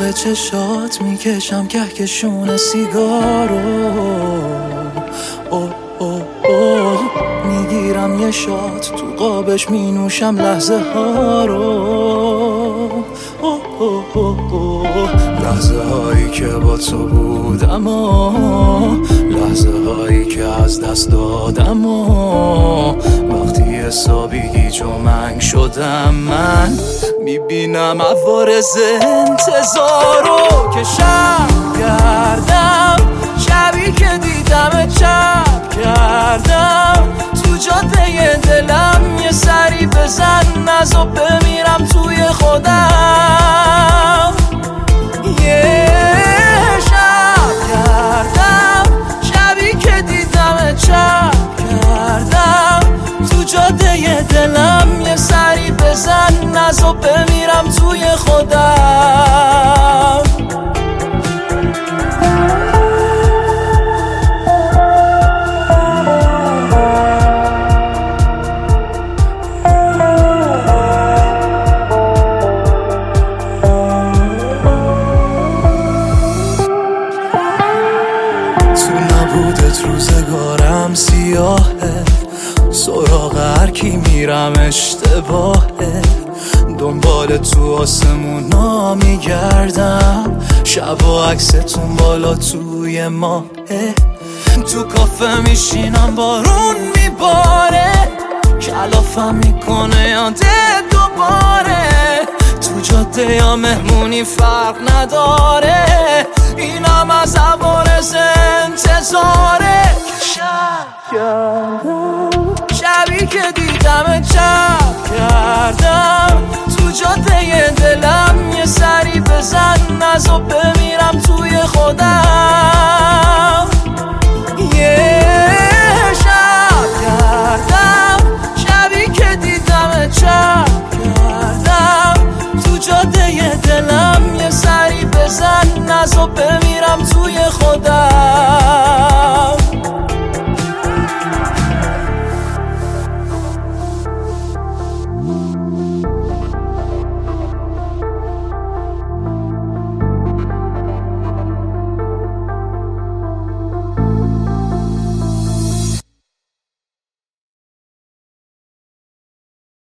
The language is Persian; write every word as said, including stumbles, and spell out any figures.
فوق چشات میکشم کهکشون سیگارو، اوه اوه اوه میگیرم یه شات تو قابش مینوشم لحظه ها رو، اوه اوه اوه اوه لحظه هایی که با تو بودم و لحظه هایی که از دست دادم و وقتی حسابی گیج و منگ شدم من میبینم عوارض انتظارو که شب کردم، شبی که دیدم چپ کردم تو جاده دلم یه سری بزن نزا بمیرم توی خودم، یه شب کردم شبی که دیدم چپ کردم تو جاده دلم یه سری بزن نزا بمیرم توی خودم. تو نبودت روزگارم سیاهه، سراغ هر کی میرم اشتباهه، دنبال تو آسمونا میگردم، شب و عکستون بالا توی ماهه، تو کافه میشینم بارون میباره، کلافم میکنه یاده دوباره، تو جاده یا مهمونی فرق نداره، اینم از عوارض انتظاره که شب کردم، شبی که دیدم چپ کردم تو جاده دلم یه سری بزن نزا بمیرم توی خودم.